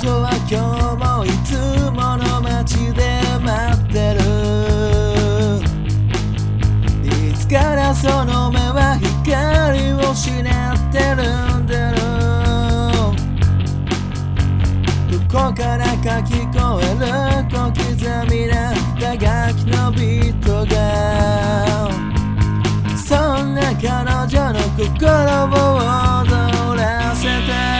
女は今日もいつもの街で待ってる。いつからその目は光を失ってるんだろう。どこからか聞こえる小刻みな打楽器のビートが、そんな彼女の心を踊らせた。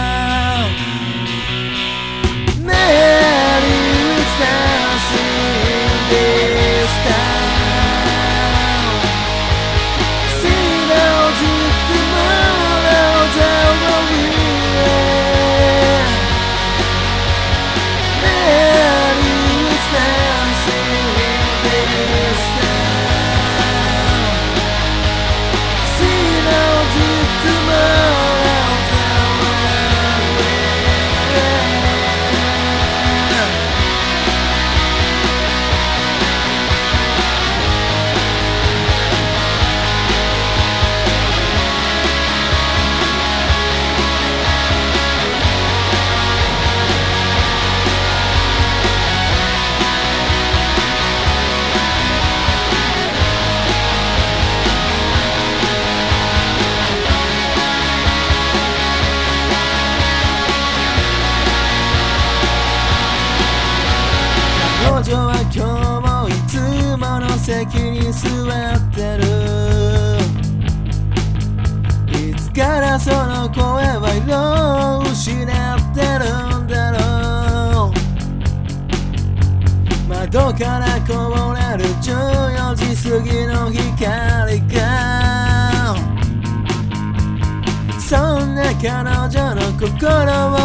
彼女は今日もいつもの席に座ってる。いつからその声は色を失ってるんだろう。窓からこぼれる14時過ぎの光が、そんな彼女の心を